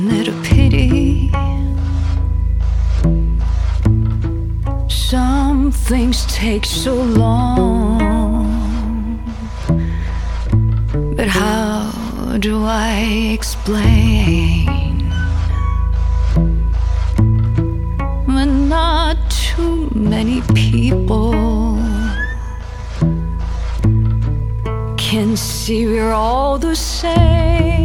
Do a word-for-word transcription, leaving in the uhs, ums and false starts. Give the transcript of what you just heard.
it a pity? Some things take so long, but how do I explain when not too many people can see we're all the same?